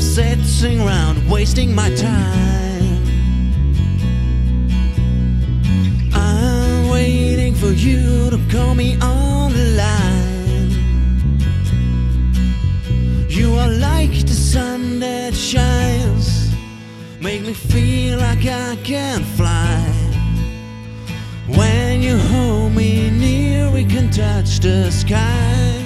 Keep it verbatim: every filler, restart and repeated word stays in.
sitting around wasting my time. I'm waiting for you to call me on the line. You are like the sun that shines, make me feel like I can fly. When you hold me near, we can touch the sky.